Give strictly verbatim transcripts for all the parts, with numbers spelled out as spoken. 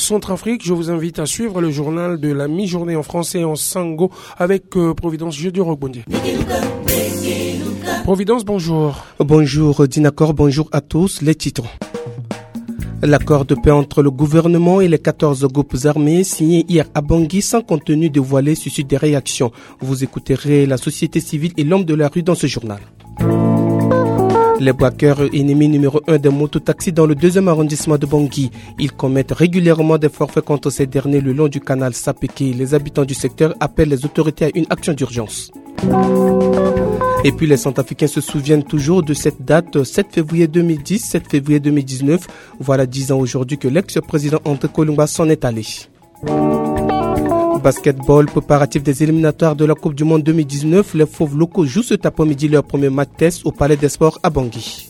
Centrafrique. Je vous invite à suivre le journal de la mi-journée en français en sango avec euh, Providence Jeudi Rogbondier. Providence, bonjour. Bonjour Dinacor, bonjour à tous. Les titres. L'accord de paix entre le gouvernement et les quatorze groupes armés signé hier à Bangui sans contenu dévoilé suscite des réactions. Vous écouterez la société civile et l'homme de la rue dans ce journal. Les braqueurs ennemis numéro un des mototaxis dans le deuxième arrondissement de Bangui. Ils commettent régulièrement des forfaits contre ces derniers le long du canal Sapeke. Les habitants du secteur appellent les autorités à une action d'urgence. Et puis les Centrafricains se souviennent toujours de cette date, sept février deux mille dix, sept février deux mille dix-neuf. Voilà dix ans aujourd'hui que l'ex-président André Kolumba s'en est allé. Basketball, préparatif des éliminatoires de la Coupe du Monde deux mille dix-neuf. Les Fauves locaux jouent cet après-midi leur premier match test au Palais des Sports à Bangui.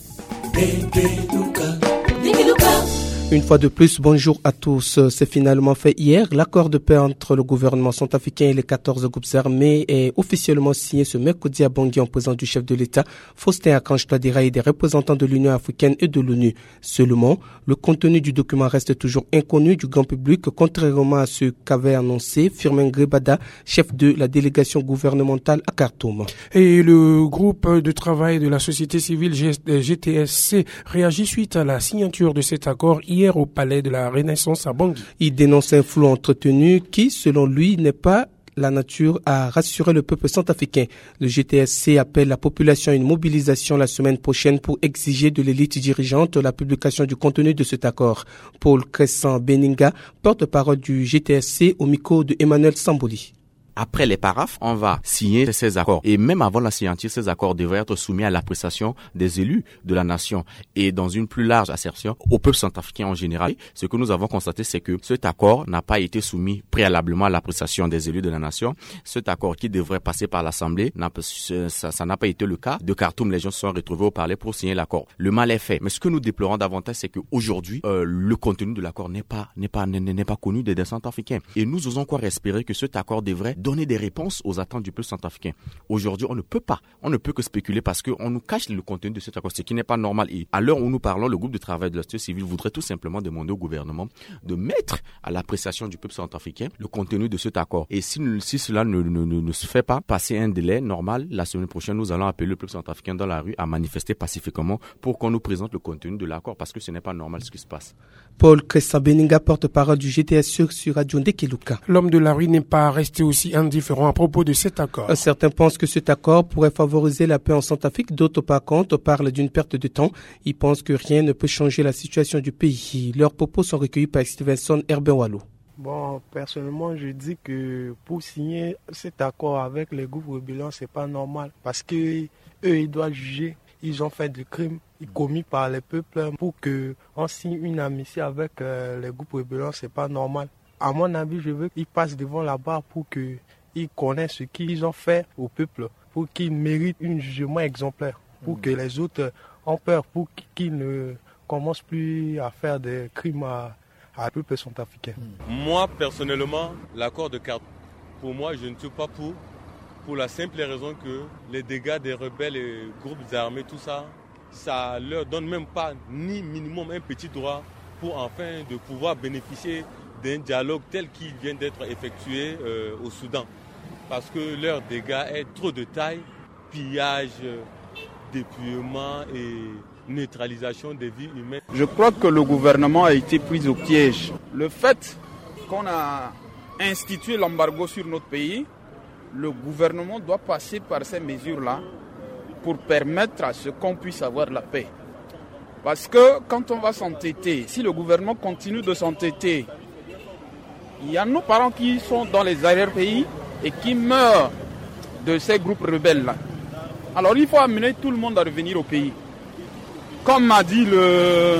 Une fois de plus, bonjour à tous. C'est finalement fait hier. L'accord de paix entre le gouvernement centrafricain et les quatorze groupes armés est officiellement signé ce mercredi à Bangui en présence du chef de l'État, Faustin Archange Touadéra, et des représentants de l'Union africaine et de l'ONU. Seulement, le contenu du document reste toujours inconnu du grand public, contrairement à ce qu'avait annoncé Firmin Grebada, chef de la délégation gouvernementale à Khartoum. Et le groupe de travail de la société civile G T S C réagit suite à la signature de cet accord hier au Palais de la Renaissance à Bangui. Il dénonce un flou entretenu qui, selon lui, n'est pas la nature à rassurer le peuple centrafricain. Le G T S C appelle la population à une mobilisation la semaine prochaine pour exiger de l'élite dirigeante la publication du contenu de cet accord. Paul Crescent Beninga, porte-parole du G T S C au micro de Emmanuel Samboli. Après les paraphes, on va signer ces accords. Et même avant la signature, ces accords devraient être soumis à l'appréciation des élus de la nation. Et dans une plus large assertion, au peuple centrafricain en général, ce que nous avons constaté, c'est que cet accord n'a pas été soumis préalablement à l'appréciation des élus de la nation. Cet accord qui devrait passer par l'Assemblée, n'a, ça, ça n'a pas été le cas. De Khartoum, les gens se sont retrouvés au palais pour signer l'accord. Le mal est fait. Mais ce que nous déplorons davantage, c'est qu'aujourd'hui, euh, le contenu de l'accord n'est pas, n'est pas, n'est, n'est pas connu des, des centrafricains. Et nous osons quoi espérer que cet accord devrait donner des réponses aux attentes du peuple centrafricain. Aujourd'hui, on ne peut pas, on ne peut que spéculer parce qu'on nous cache le contenu de cet accord, ce qui n'est pas normal. Et à l'heure où nous parlons, le groupe de travail de la société civile voudrait tout simplement demander au gouvernement de mettre à l'appréciation du peuple centrafricain le contenu de cet accord. Et si, si cela ne, ne, ne, ne se fait pas, passer un délai normal, la semaine prochaine, nous allons appeler le peuple centrafricain dans la rue à manifester pacifiquement pour qu'on nous présente le contenu de l'accord parce que ce n'est pas normal ce qui se passe. Paul Crescent Beninga, porte-parole du G T S C sur Radio Ndekeluka. L'homme de la rue n'est pas resté aussi indifférent à propos de cet accord. Certains pensent que cet accord pourrait favoriser la paix en Centrafrique, d'autres par contre parlent d'une perte de temps. Ils pensent que rien ne peut changer la situation du pays. Leurs propos sont recueillis par Stevenson Herbenwallo. Bon, personnellement, je dis que pour signer cet accord avec les groupes rébellions, c'est pas normal parce que eux, ils doivent juger. Ils ont fait des crimes commis par les peuples pour que on signe une amnistie avec euh, les groupes rébellions, c'est pas normal. À mon avis, je veux qu'ils passent devant la barre pour qu'ils connaissent ce qu'ils ont fait au peuple, pour qu'ils méritent un jugement exemplaire, pour mmh. que les autres ont peur, pour qu'ils ne commencent plus à faire des crimes à, à le peuple centrafricain. Moi, personnellement, l'accord de Khartoum, pour moi, je ne suis pas pour, pour la simple raison que les dégâts des rebelles et groupes armés, tout ça, ça leur donne même pas ni minimum un petit droit pour enfin de pouvoir bénéficier d'un dialogue tel qu'il vient d'être effectué euh, au Soudan. Parce que leur dégât est trop de taille, pillage, dépouillement et neutralisation des vies humaines. Je crois que le gouvernement a été pris au piège. Le fait qu'on a institué l'embargo sur notre pays, le gouvernement doit passer par ces mesures-là pour permettre à ce qu'on puisse avoir la paix. Parce que quand on va s'entêter, si le gouvernement continue de s'entêter, il y a nos parents qui sont dans les arrière-pays et qui meurent de ces groupes rebelles-là. Alors il faut amener tout le monde à revenir au pays. Comme m'a dit le,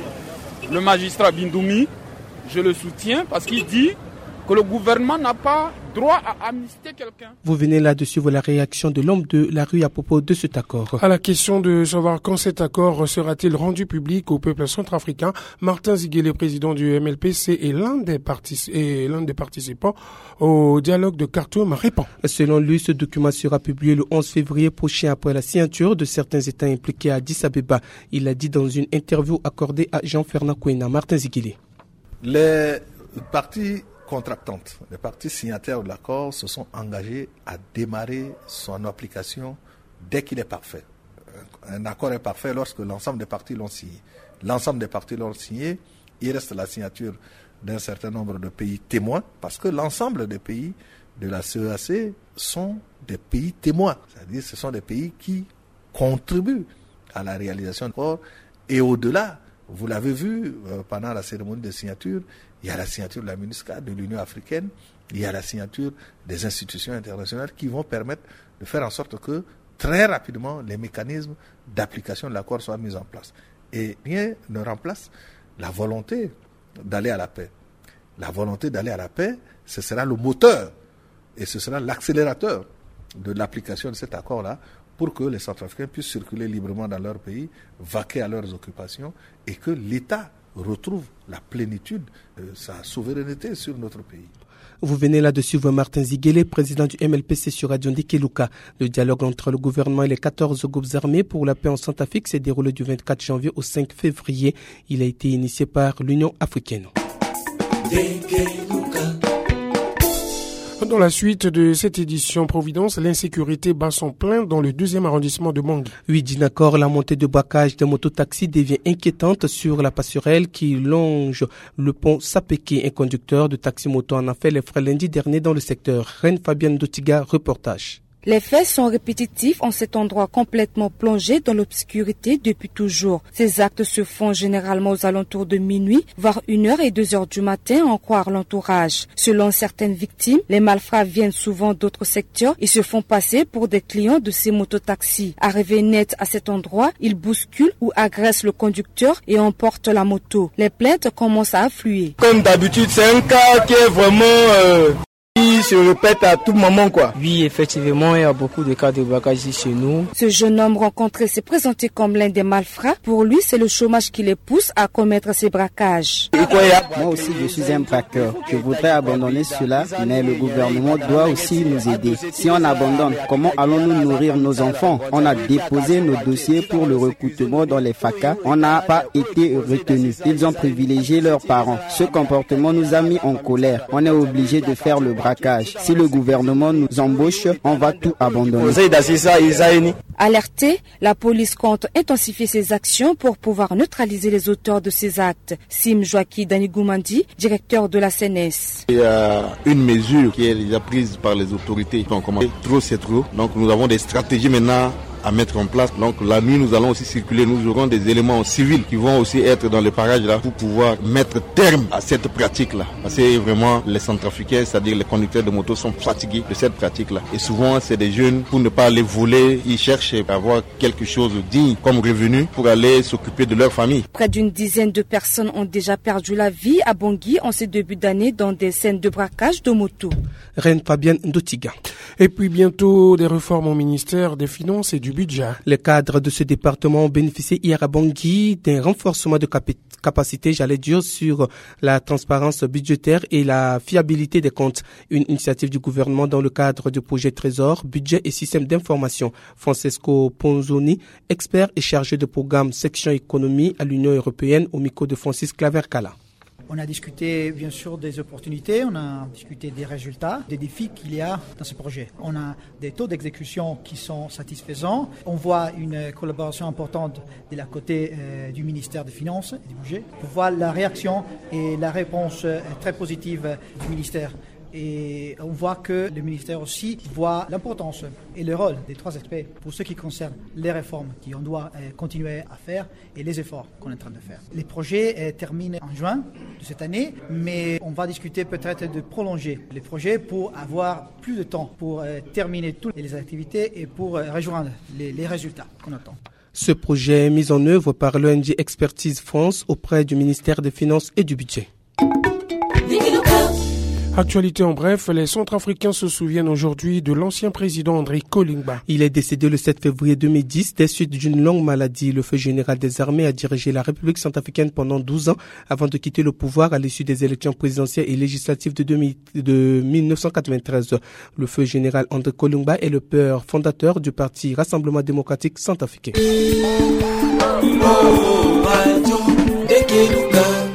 le magistrat Bindoumi, je le soutiens parce qu'il dit que le gouvernement n'a pas droit à amnistier quelqu'un. Vous venez là de suivre la réaction de l'homme de la rue à propos de cet accord. À la question de savoir quand cet accord sera-t-il rendu public au peuple centrafricain, Martin Ziguele, président du M L P C et l'un des, partic- et l'un des participants au dialogue de Khartoum, répond. Selon lui, ce document sera publié le onze février prochain après la signature de certains États impliqués à Addis Abeba. Il a dit dans une interview accordée à Jean-Fernand Kouena. Martin Ziguele. Les parties contractantes, les parties signataires de l'accord se sont engagées à démarrer son application dès qu'il est parfait. Un accord est parfait lorsque l'ensemble des parties l'ont signé. L'ensemble des parties l'ont signé, il reste la signature d'un certain nombre de pays témoins, parce que l'ensemble des pays de la C E A C sont des pays témoins. C'est-à-dire ce sont des pays qui contribuent à la réalisation de l'accord. Et au-delà, vous l'avez vu euh, pendant la cérémonie de signature, il y a la signature de la MINUSCA, de l'Union africaine, il y a la signature des institutions internationales qui vont permettre de faire en sorte que très rapidement les mécanismes d'application de l'accord soient mis en place. Et rien ne remplace la volonté d'aller à la paix. La volonté d'aller à la paix, ce sera le moteur et ce sera l'accélérateur de l'application de cet accord-là pour que les Centrafricains puissent circuler librement dans leur pays, vaquer à leurs occupations et que l'État retrouve la plénitude de sa souveraineté sur notre pays. Vous venez là de suivre Martin Ziguele, président du M L P C sur Radio Ndikeluka. Le dialogue entre le gouvernement et les quatorze groupes armés pour la paix en Centrafrique s'est déroulé du vingt-quatre janvier au cinq février. Il a été initié par l'Union africaine. Dans la suite de cette édition Providence, l'insécurité bat son plein dans le deuxième arrondissement de Bangui. Oui, Dinacor, la montée de braquage des mototaxis devient inquiétante sur la passerelle qui longe le pont Sapeke. Un conducteur de taxi-moto en a fait les frais lundi dernier dans le secteur. Reine Fabienne Dotiga, reportage. Les faits sont répétitifs en cet endroit complètement plongé dans l'obscurité depuis toujours. Ces actes se font généralement aux alentours de minuit, voire une heure et deux heures du matin, en croire l'entourage. Selon certaines victimes, les malfrats viennent souvent d'autres secteurs et se font passer pour des clients de ces mototaxis. Arrivés net à cet endroit, ils bousculent ou agressent le conducteur et emportent la moto. Les plaintes commencent à affluer. Comme d'habitude, c'est un cas qui est vraiment... Euh... Il se répète à tout moment, quoi. Oui, effectivement, il y a beaucoup de cas de braquage ici chez nous. Ce jeune homme rencontré s'est présenté comme l'un des malfrats. Pour lui, c'est le chômage qui les pousse à commettre ces braquages. Moi aussi, je suis un braqueur. Je voudrais abandonner cela, mais le gouvernement doit aussi nous aider. Si on abandonne, comment allons-nous nourrir nos enfants? On a déposé nos dossiers pour le recrutement dans les F A C A. On n'a pas été retenus. Ils ont privilégié leurs parents. Ce comportement nous a mis en colère. On est obligé de faire le braquage. Si le gouvernement nous embauche, on va tout abandonner. Alerté, la police compte intensifier ses actions pour pouvoir neutraliser les auteurs de ces actes. Sim Joaki Danigoumandi, directeur de la C N S. Il y a une mesure qui est déjà prise par les autorités. Donc, trop c'est trop. Donc nous avons des stratégies maintenant à mettre en place. Donc la nuit, nous allons aussi circuler. Nous aurons des éléments civils qui vont aussi être dans les parages là pour pouvoir mettre terme à cette pratique-là. Parce que vraiment, les Centrafricains, c'est-à-dire les conducteurs de moto, sont fatigués de cette pratique-là. Et souvent, c'est des jeunes, pour ne pas les voler, ils cherchent à avoir quelque chose de digne comme revenu pour aller s'occuper de leur famille. Près d'une dizaine de personnes ont déjà perdu la vie à Bangui en ces débuts d'année dans des scènes de braquage de moto. Reine Fabienne Ndotiga. Et puis bientôt des réformes au ministère des Finances et du budget. Les cadres de ce département ont bénéficié hier à Bangui d'un renforcement de capacité, j'allais dire, sur la transparence budgétaire et la fiabilité des comptes. Une initiative du gouvernement dans le cadre du projet Trésor, budget et système d'information. Francesco Ponzoni, expert et chargé de programme section économie à l'Union européenne, au micro de Francis Claver-Cala. On a discuté bien sûr des opportunités, on a discuté des résultats, des défis qu'il y a dans ce projet. On a des taux d'exécution qui sont satisfaisants. On voit une collaboration importante de la côté euh, du ministère des Finances et du budget. On voit la réaction et la réponse euh, très positive du ministère. Et on voit que le ministère aussi voit l'importance et le rôle des trois aspects pour ce qui concerne les réformes qu'on doit continuer à faire et les efforts qu'on est en train de faire. Les projets terminent en juin de cette année, mais on va discuter peut-être de prolonger les projets pour avoir plus de temps pour terminer toutes les activités et pour rejoindre les, les résultats qu'on attend. Ce projet est mis en œuvre par l'O N G Expertise France auprès du ministère des Finances et du Budget. Actualité en bref, les Centrafricains se souviennent aujourd'hui de l'ancien président André Kolingba. Il est décédé le sept février deux mille dix des suites d'une longue maladie. Le feu général des armées a dirigé la République centrafricaine pendant douze ans avant de quitter le pouvoir à l'issue des élections présidentielles et législatives de, deux mille, de mille neuf cent quatre-vingt-treize. Le feu général André Kolingba est le père fondateur du parti Rassemblement démocratique centrafricain.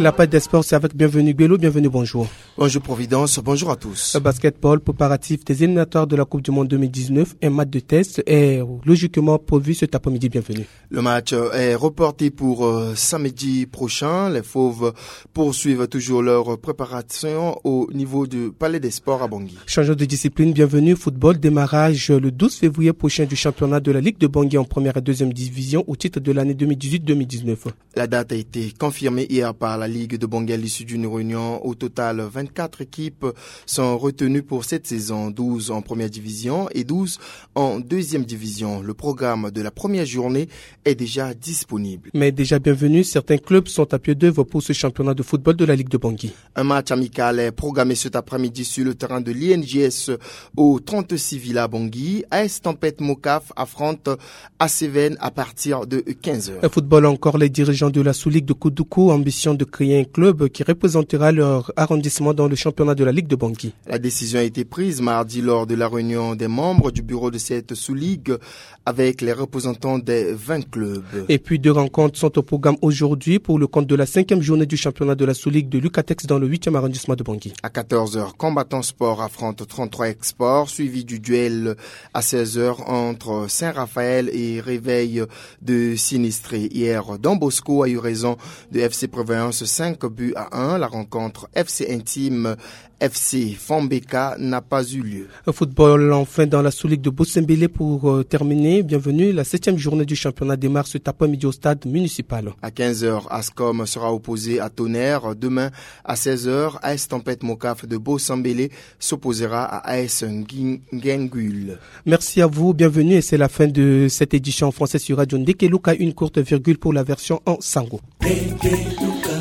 La page des sports, c'est avec Bienvenue Bello. Bienvenue, bonjour. Bonjour Providence, bonjour à tous. Le basketball, préparatif des éliminatoires de la Coupe du Monde deux mille dix-neuf, un match de test est logiquement prévu cet après-midi. Bienvenue. Le match est reporté pour euh, samedi prochain. Les Fauves poursuivent toujours leur préparation au niveau du Palais des Sports à Bangui. Changeons de discipline, bienvenue. Football, démarrage le douze février prochain du championnat de la Ligue de Bangui en première et deuxième division au titre de l'année deux mille dix-huit deux mille dix-neuf. La date a été confirmée hier par la Ligue de Bangui à l'issue d'une réunion. Au total, vingt-quatre équipes sont retenues pour cette saison, douze en première division et douze en deuxième division. Le programme de la première journée est déjà disponible. Mais déjà bienvenue, certains clubs sont à pied d'œuvre pour ce championnat de football de la Ligue de Bangui. Un match amical est programmé cet après-midi sur le terrain de l'I N G S au trente-six Villa Bangui. A S Tempête Mocaf affronte A C V N à partir de quinze heures. Le football encore, les dirigeants de la sous-ligue de Koudoukou, ambition de créer un club qui représentera leur arrondissement dans le championnat de la Ligue de Bangui. La décision a été prise mardi lors de la réunion des membres du bureau de cette sous-ligue avec les représentants des vingt clubs. Et puis deux rencontres sont au programme aujourd'hui pour le compte de la cinquième journée du championnat de la sous-ligue de Lucatex dans le huitième arrondissement de Bangui. À quatorze heures, Combattant Sport affronte trente-trois Export, suivi du duel à seize heures entre Saint-Raphaël et Réveil de Sinistré. Hier, Don Bosco a eu raison de F C Prévoyance cinq buts à un. La rencontre F C Intime F C Fambeka n'a pas eu lieu. Football enfin dans la sous-ligue de Bossembélé pour euh, terminer. Bienvenue, la septième journée du championnat démarre cet après-midi au stade municipal. À quinze heures, Ascom sera opposé à Tonnerre. Demain, à seize heures, A S Tempête Mocaf de Bossembélé s'opposera à A S Ngengul. Merci à vous, bienvenue et c'est la fin de cette édition en français sur Radio Ndekeluka. Une courte virgule pour la version en sango. Ndekeluka.